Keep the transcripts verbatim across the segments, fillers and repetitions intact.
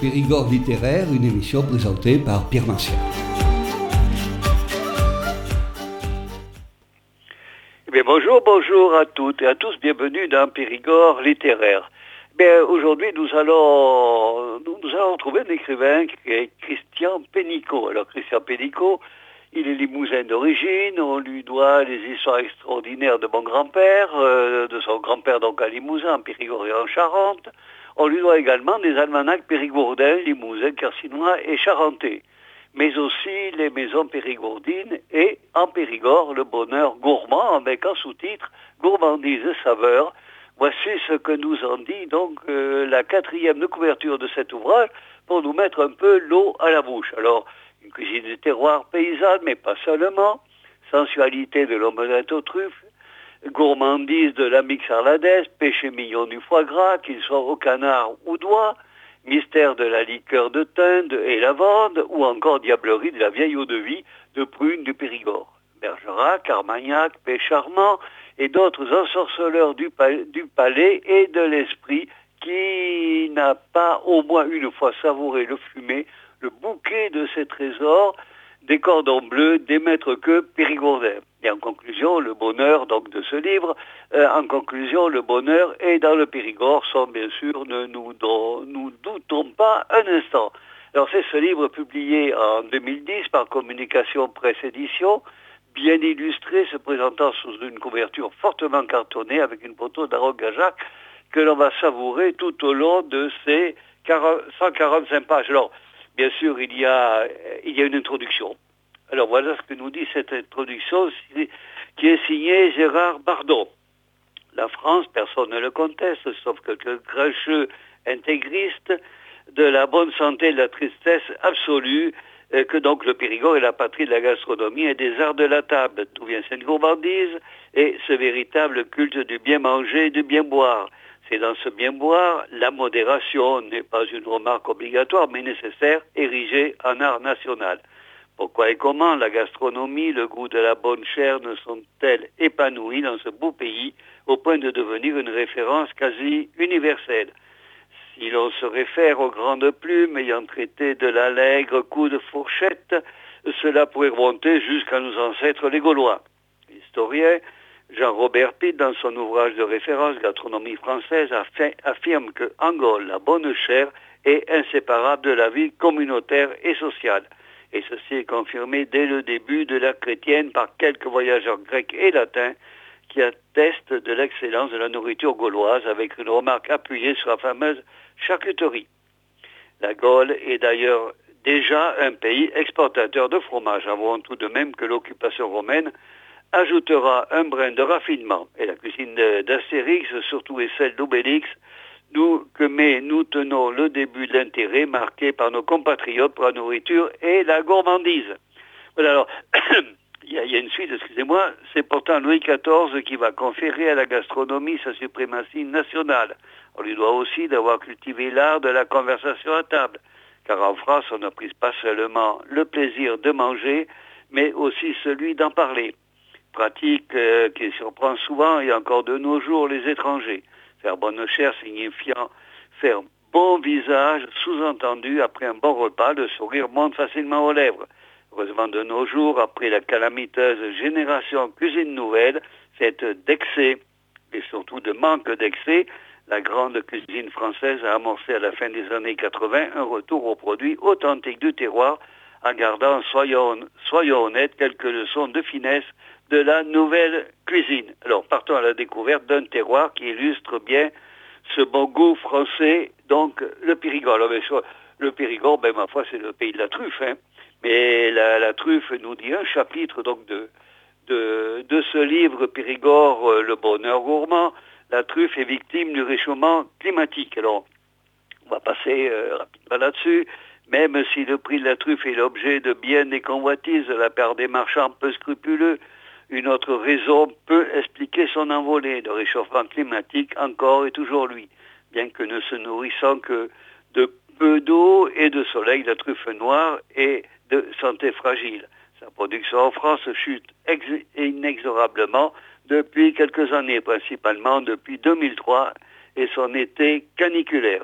Périgord littéraire, une émission présentée par Pierre Martial. Eh bien, bonjour, bonjour à toutes et à tous, bienvenue dans Périgord littéraire. Bien, aujourd'hui, nous allons, nous, nous allons trouver un écrivain qui est Christian Pénicaud. Alors, Christian Pénicaud, il est limousin d'origine, on lui doit les histoires extraordinaires de mon grand-père, euh, de son grand-père donc à Limousin, en Périgord et en Charente. On lui doit également des almanachs périgourdins, limousins, carcinois et charentais, mais aussi les maisons périgourdines et en Périgord, le bonheur gourmand avec un sous-titre Gourmandise et saveur. Voici ce que nous en dit donc euh, la quatrième de couverture de cet ouvrage pour nous mettre un peu l'eau à la bouche. Alors, une cuisine de terroir paysanne, mais pas seulement, sensualité de l'omelette aux truffes, gourmandise de la mixarladaise, péché mignon du foie gras, qu'il soit au canard ou d'oie, mystère de la liqueur de thym et lavande, ou encore diablerie de la vieille eau-de-vie de prune du Périgord. Bergerac, Armagnac, Pêche charmant et d'autres ensorceleurs du, palais, du palais et de l'esprit qui n'a pas au moins une fois savouré le fumé, le bouquet de ces trésors, des cordons bleus, des maîtres queues périgourdins. Et en conclusion, le bonheur donc de ce livre, euh, en conclusion, le bonheur est dans le Périgord, sans bien sûr ne nous, don, nous doutons pas un instant. Alors c'est ce livre publié en deux mille dix par Communication Presse Édition, bien illustré, se présentant sous une couverture fortement cartonnée avec une photo d'Aaron Gajac que l'on va savourer tout au long de ces cent quarante-cinq pages. Alors, bien sûr, il y a, il y a une introduction. Alors voilà ce que nous dit cette introduction qui est signée Gérard Bardon. La France, personne ne le conteste, sauf quelques grincheux intégristes, de la bonne santé et de la tristesse absolue, euh, que donc le Périgord est la patrie de la gastronomie et des arts de la table, d'où vient cette gourmandise et ce véritable culte du bien manger et du bien boire. C'est dans ce bien boire, la modération n'est pas une remarque obligatoire, mais nécessaire, érigée en art national. Pourquoi et comment la gastronomie, le goût de la bonne chair ne sont-elles épanouies dans ce beau pays au point de devenir une référence quasi universelle? Si l'on se réfère aux grandes plumes ayant traité de l'allègre coup de fourchette, cela pourrait remonter jusqu'à nos ancêtres les Gaulois. L'historien Jean-Robert Pitt, dans son ouvrage de référence Gastronomie française, affirme que en Gaule, la bonne chair est inséparable de la vie communautaire et sociale. Et ceci est confirmé dès le début de l'ère chrétienne par quelques voyageurs grecs et latins qui attestent de l'excellence de la nourriture gauloise avec une remarque appuyée sur la fameuse charcuterie. La Gaule est d'ailleurs déjà un pays exportateur de fromage. Avouons tout de même que l'occupation romaine ajoutera un brin de raffinement. Et la cuisine d'Astérix, surtout et celle d'Obélix, nous, que, mais nous tenons le début de l'intérêt marqué par nos compatriotes pour la nourriture et la gourmandise. Voilà, alors, il y, a, il y a une suite, excusez-moi, c'est pourtant Louis quatorze qui va conférer à la gastronomie sa suprématie nationale. On lui doit aussi d'avoir cultivé l'art de la conversation à table, car en France, on n'a pris pas seulement le plaisir de manger, mais aussi celui d'en parler. Pratique euh, qui surprend souvent et encore de nos jours les étrangers. Faire bonne chair signifiant faire bon visage, sous-entendu, après un bon repas, le sourire monte facilement aux lèvres. Heureusement de nos jours, après la calamiteuse génération cuisine nouvelle, faite d'excès, et surtout de manque d'excès, la grande cuisine française a amorcé à la fin des années quatre-vingt un retour aux produits authentiques du terroir, en gardant, soyons, soyons honnêtes, quelques leçons de finesse de la nouvelle cuisine. Alors, partons à la découverte d'un terroir qui illustre bien ce bon goût français, donc le Périgord. Alors, bien sûr, le Périgord, ben, ma foi, c'est le pays de la truffe, hein. Mais la, la truffe nous dit un chapitre donc de, de, de ce livre Périgord, euh, le bonheur gourmand. La truffe est victime du réchauffement climatique. Alors, on va passer euh, rapidement là-dessus. Même si le prix de la truffe est l'objet de bien des convoitises de la part des marchands peu scrupuleux, une autre raison peut expliquer son envolée. Le réchauffement climatique, encore et toujours lui. Bien que ne se nourrissant que de peu d'eau et de soleil, la truffe noire est de santé fragile. Sa production en France chute ex- inexorablement depuis quelques années, principalement depuis deux mille trois et son été caniculaire.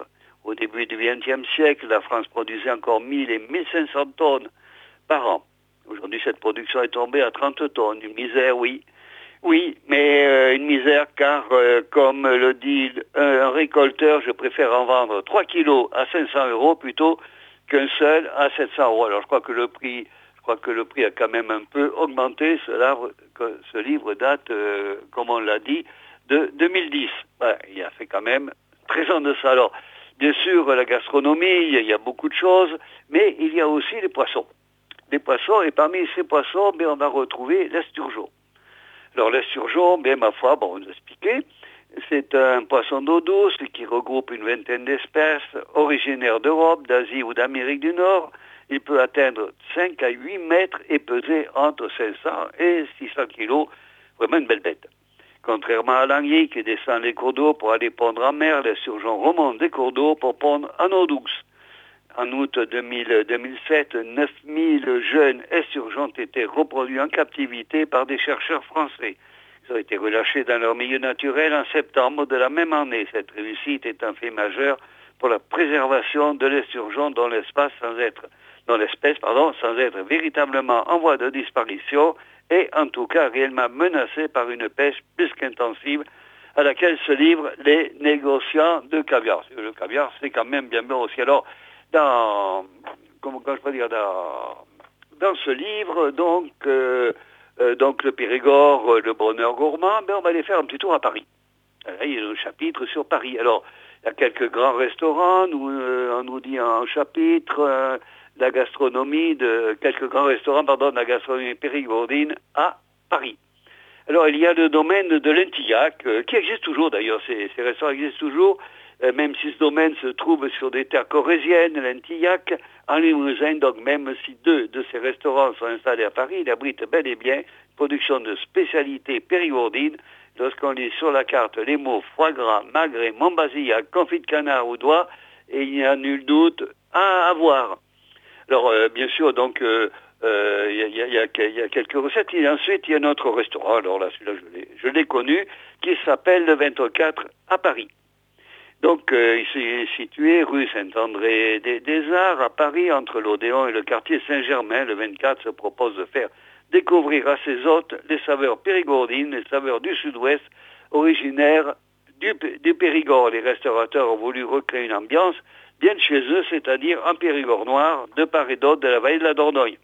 Au début du vingtième siècle, la France produisait encore mille et mille cinq cents tonnes par an. Aujourd'hui, cette production est tombée à trente tonnes. Une misère, oui. Oui, mais euh, une misère car, euh, comme le dit un récolteur, je préfère en vendre trois kilos à cinq cents euros plutôt qu'un seul à sept cents euros. Alors je crois que le prix, je crois que le prix a quand même un peu augmenté. Ce livre, ce livre date, euh, comme on l'a dit, de deux mille dix. Ouais, il a fait quand même treize ans de ça. Alors, bien sûr, la gastronomie, il y a beaucoup de choses, mais il y a aussi les poissons. Les poissons, et parmi ces poissons, ben, on va retrouver l'esturgeon. Alors l'esturgeon, bien ma foi, bon, on vous expliquer, c'est un poisson d'eau douce qui regroupe une vingtaine d'espèces originaires d'Europe, d'Asie ou d'Amérique du Nord. Il peut atteindre cinq à huit mètres et peser entre cinq cents et six cents kilos. Vraiment une belle bête. Contrairement à l'anguille qui descend les cours d'eau pour aller pondre en mer, l'esturgeon remonte des cours d'eau pour pondre en eau douce. En août deux mille, deux mille sept, neuf mille jeunes esturgeons ont été reproduits en captivité par des chercheurs français. Ils ont été relâchés dans leur milieu naturel en septembre de la même année. Cette réussite est un fait majeur pour la préservation de l'esturgeon dans l'espace sans être, dans l'espèce, pardon, sans être véritablement en voie de disparition et en tout cas réellement menacée par une pêche plus qu'intensive à laquelle se livrent les négociants de caviar. Le caviar, c'est quand même bien bon aussi. Alors, dans, comment, comment je peux dire, dans, dans ce livre, donc, euh, euh, donc le Périgord, euh, le bonheur gourmand, ben on va aller faire un petit tour à Paris. Là, il y a un chapitre sur Paris. Alors, il y a quelques grands restaurants, où, euh, on nous dit en chapitre, euh, la gastronomie de, quelques grands restaurants, pardon, de la gastronomie périgourdine à Paris. Alors, il y a le domaine de Lentillac, euh, qui existe toujours d'ailleurs, ces, ces restaurants existent toujours, euh, même si ce domaine se trouve sur des terres corréziennes, Lentillac, en Limousin, donc même si deux de ces restaurants sont installés à Paris, il abrite bel et bien une production de spécialités périgourdines. Lorsqu'on lit sur la carte les mots foie gras, magret, Montbazillac, confit de canard ou doigt, et il n'y a nul doute à avoir. Alors, euh, bien sûr, donc, euh, euh, y, y, y, a, y a quelques recettes. Et ensuite, il y a notre restaurant, alors là, celui-là, je l'ai, je l'ai connu, qui s'appelle le vingt-quatre à Paris. Donc, euh, il est situé rue Saint-André des, des Arts, à Paris, entre l'Odéon et le quartier Saint-Germain. Le vingt-quatre se propose de faire découvrir à ses hôtes les saveurs périgourdines, les saveurs du sud-ouest, originaires du, du Périgord. Les restaurateurs ont voulu recréer une ambiance bien de chez eux, c'est-à-dire en Périgord noir, de part et d'autre de la vallée de la Dordogne.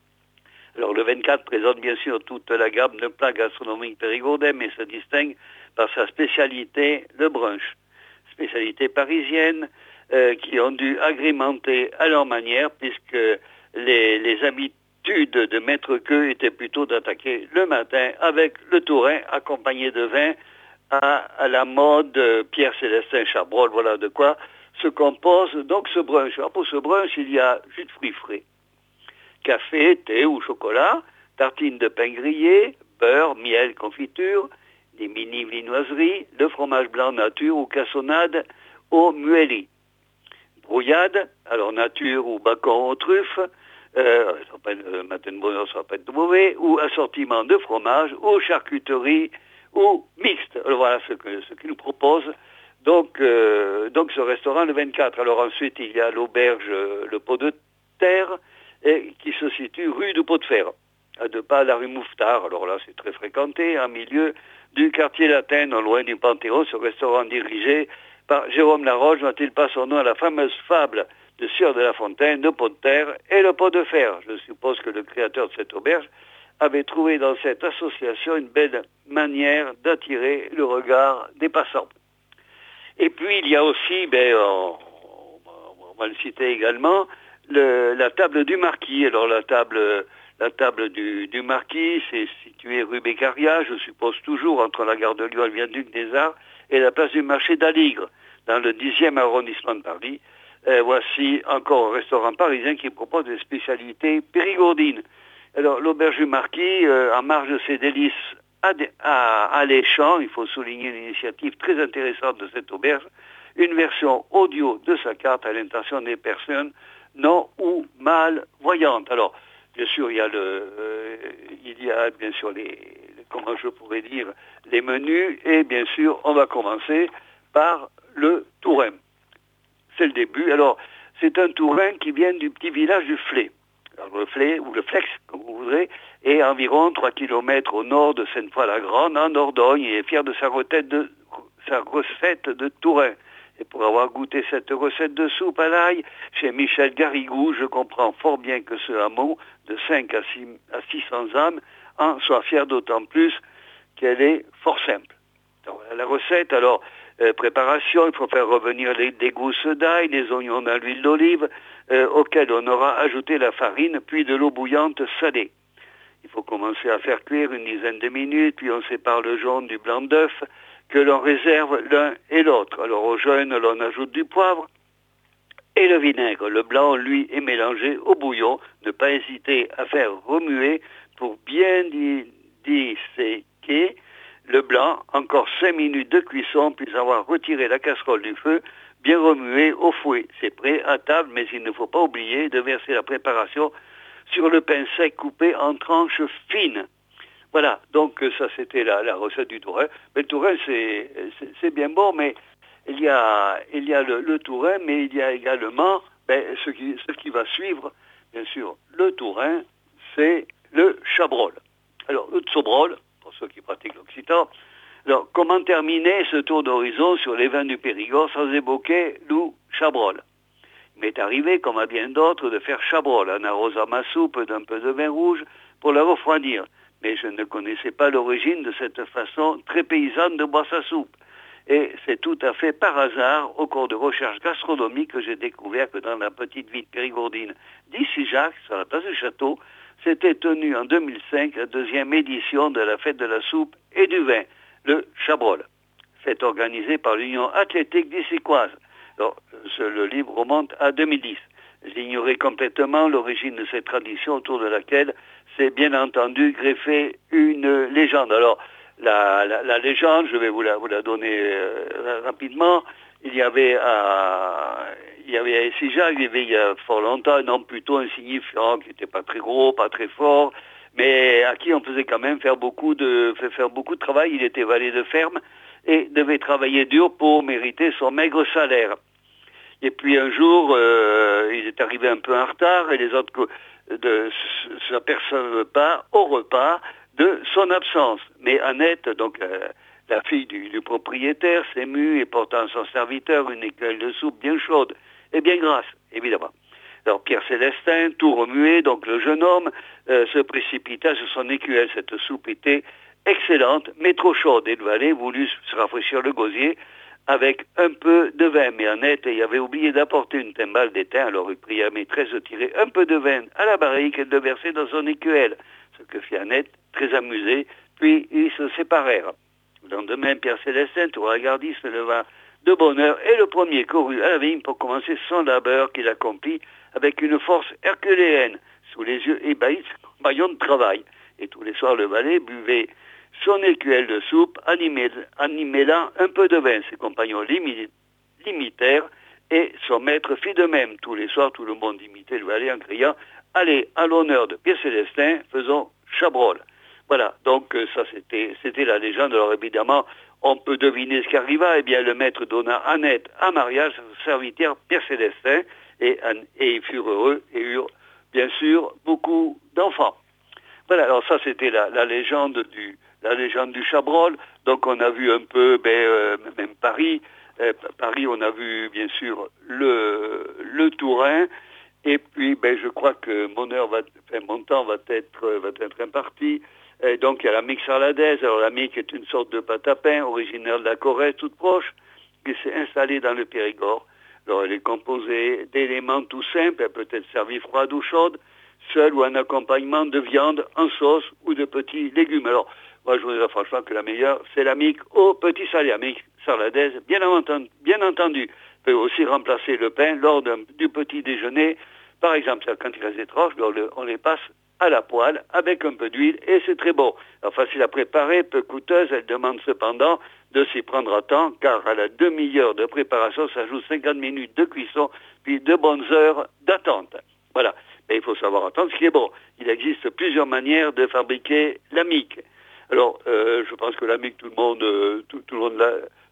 Alors le vingt-quatre présente bien sûr toute la gamme de plats gastronomiques périgourdais, mais se distingue par sa spécialité, le brunch. Spécialité parisienne euh, qui ont dû agrémenter à leur manière, puisque les, les habitudes de maître queue étaient plutôt d'attaquer le matin avec le tourin accompagné de vin à, à la mode euh, Pierre-Célestin Chabrol, voilà de quoi se compose donc ce brunch. Alors pour ce brunch, il y a jus de fruits frais, café, thé ou chocolat, tartines de pain grillé, beurre, miel, confiture, des mini viennoiseries, le fromage blanc nature ou cassonade au muesli. Brouillade, alors nature ou bacon aux truffes, euh, euh, matin de bonheur, ça va pas être mauvais, ou assortiment de fromage, ou charcuterie, ou mixte. Alors voilà ce que ce qu'il nous propose. Donc, euh, donc ce restaurant le vingt-quatre. Alors ensuite, il y a l'auberge euh, Le Pot de Terre, et, qui se situe rue du Pot de Fer, à deux pas de la rue Mouffetard. Alors là, c'est très fréquenté, en milieu du quartier latin, non loin du Panthéon. Ce restaurant dirigé par Jérôme Laroche doit-il pas son nom à la fameuse fable de Sieur de la Fontaine, le Pot de Terre et le Pot de Fer. Je suppose que le créateur de cette auberge avait trouvé dans cette association une belle manière d'attirer le regard des passants. Et puis, il y a aussi, ben, on, on va le citer également, le, la table du Marquis. Alors, la table, la table du, du Marquis, c'est situé rue Beccaria, je suppose toujours, entre la gare de Lyon et le viaduc des Arts, et la place du marché d'Aligre, dans le dixième arrondissement de Paris. Euh, voici encore un restaurant parisien qui propose des spécialités périgourdines. Alors, l'auberge du Marquis, euh, en marge de ses délices À, à, à l'échange, il faut souligner une initiative très intéressante de cette auberge, une version audio de sa carte à l'intention des personnes non ou malvoyantes. Alors, bien sûr, il y a le, euh, il y a bien sûr les, comment je pourrais dire, les menus, et bien sûr, on va commencer par le tourin. c'est le début. Alors, c'est un tourin qui vient du petit village du Flé. Alors, le Flé, ou le Flex, comme vous voudrez, est environ trois kilomètres au nord de Sainte-Foy-la-Grande, en Dordogne, et est fier de sa recette de, sa recette de tourin. Et pour avoir goûté cette recette de soupe à l'ail, chez Michel Garrigou, je comprends fort bien que ce hameau de cinq à six cents âmes en soit fier, d'autant plus qu'elle est fort simple. Donc, la recette, alors, euh, préparation, il faut faire revenir les, des gousses d'ail, les oignons dans l'huile d'olive, euh, auxquels on aura ajouté la farine, puis de l'eau bouillante salée. Il faut commencer à faire cuire une dizaine de minutes, puis on sépare le jaune du blanc d'œuf, que l'on réserve l'un et l'autre. Alors au jaune, l'on ajoute du poivre et le vinaigre. Le blanc, lui, est mélangé au bouillon. Ne pas hésiter à faire remuer pour bien disséquer le blanc. Encore cinq minutes de cuisson, puis avoir retiré la casserole du feu, bien remué au fouet. C'est prêt à table, mais il ne faut pas oublier de verser la préparation sur le pain sec coupé en tranches fines. Voilà, donc ça c'était la, la recette du tourin. Mais le tourin c'est, c'est, c'est bien bon, mais il y a, il y a le, le tourin, mais il y a également ben, ce, qui, ce qui va suivre, bien sûr, le tourin, c'est le chabrol. Alors, le tsobrol, pour ceux qui pratiquent l'occitan. Alors, comment terminer ce tour d'horizon sur les vins du Périgord sans évoquer le chabrol? Il m'est arrivé, comme à bien d'autres, de faire chabrol en arrosant ma soupe d'un peu de vin rouge pour la refroidir. Mais je ne connaissais pas l'origine de cette façon très paysanne de boire sa soupe. Et c'est tout à fait par hasard, au cours de recherches gastronomiques, que j'ai découvert que dans la petite ville périgourdine d'Issy-Jacques, sur la place du Château, s'était tenue en deux mille cinq la deuxième édition de la fête de la soupe et du vin, le chabrol, fête organisée par l'Union athlétique d'Issy-Coise. Alors, ce, le livre remonte à deux mille dix. J'ignorais complètement l'origine de cette tradition autour de laquelle s'est bien entendu greffé une légende. Alors, la, la, la légende, je vais vous la, vous la donner euh, rapidement. Il y avait à, il y avait à Essija, il y avait il y a fort longtemps un homme plutôt insignifiant, qui n'était pas très gros, pas très fort, mais à qui on faisait quand même faire beaucoup de, faire beaucoup de travail. Il était valet de ferme et devait travailler dur pour mériter son maigre salaire. Et puis un jour, euh, il est arrivé un peu en retard et les autres ne s'aperçoivent pas au repas de son absence. Mais Annette, donc euh, la fille du, du propriétaire, s'émut et portant son serviteur une écuelle de soupe bien chaude et bien grasse, évidemment. Alors Pierre Célestin, tout remué, donc le jeune homme, euh, se précipita sur son écuelle. Cette soupe était excellente, mais trop chaude, et le valet voulut se rafraîchir le gosier avec un peu de vin. Mais Annette y avait oublié d'apporter une timbale d'étain, alors il pria la maîtresse de tirer un peu de vin à la barrique et de le verser dans son écuelle. Ce que fit Annette, très amusée, puis ils se séparèrent. Le lendemain, Pierre Célestin, tout regardis, se leva de bonne heure et le premier courut à la vigne pour commencer son labeur qu'il accomplit avec une force herculéenne, sous les yeux ébahis de son maillon de travail. Et tous les soirs, le valet buvait son écuelle de soupe, animélant un peu de vin. Ses compagnons l'imitèrent et son maître fit de même. Tous les soirs, tout le monde imitait le valet en criant « Allez, à l'honneur de Pierre Célestin, faisons chabrol ». Voilà, donc ça c'était c'était la légende. Alors évidemment, on peut deviner ce qui arriva. Eh bien, le maître donna Annette en mariage à son serviteur Pierre Célestin et, et ils furent heureux et eurent bien sûr beaucoup d'enfants. Voilà, alors ça c'était la, la légende du la légende du chabrol. Donc on a vu un peu, ben, euh, même Paris, euh, Paris, on a vu bien sûr le le Tourin. Et puis, ben, je crois que mon heure va, enfin, mon temps va être va être imparti. Et donc il y a la mique sarladaise. Alors la mique est une sorte de pâte à pain originaire de la Corrèze, toute proche, qui s'est installée dans le Périgord. Alors elle est composée d'éléments tout simples. Elle peut être servie froide ou chaude, seule ou en accompagnement de viande, en sauce ou de petits légumes. Alors moi je vous dirais franchement que la meilleure, c'est la mique au petit salé. La mique sarladaise, bien entendu, bien entendu, peut aussi remplacer le pain lors du petit déjeuner. Par exemple, quand il reste des tranches, on les passe à la poêle avec un peu d'huile et c'est très bon. Alors facile à préparer, peu coûteuse, elle demande cependant de s'y prendre à temps car à la demi-heure de préparation s'ajoute cinquante minutes de cuisson puis de bonnes heures d'attente. Voilà. Et il faut savoir attendre ce qui est bon. Il existe plusieurs manières de fabriquer la mique. Alors, euh, je pense que la mique, tout le monde, euh, tout, tout le monde la,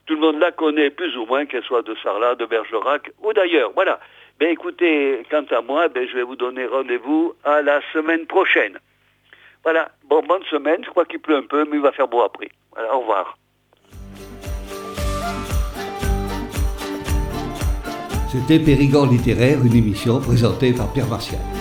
tout le monde la connaît plus ou moins, qu'elle soit de Sarlat, de Bergerac ou d'ailleurs. Voilà. Ben écoutez, quant à moi, ben, je vais vous donner rendez-vous à la semaine prochaine. Voilà. Bon, bonne semaine. Je crois qu'il pleut un peu, mais il va faire beau après. Voilà, au revoir. C'était Périgord littéraire, une émission présentée par Pierre Martial.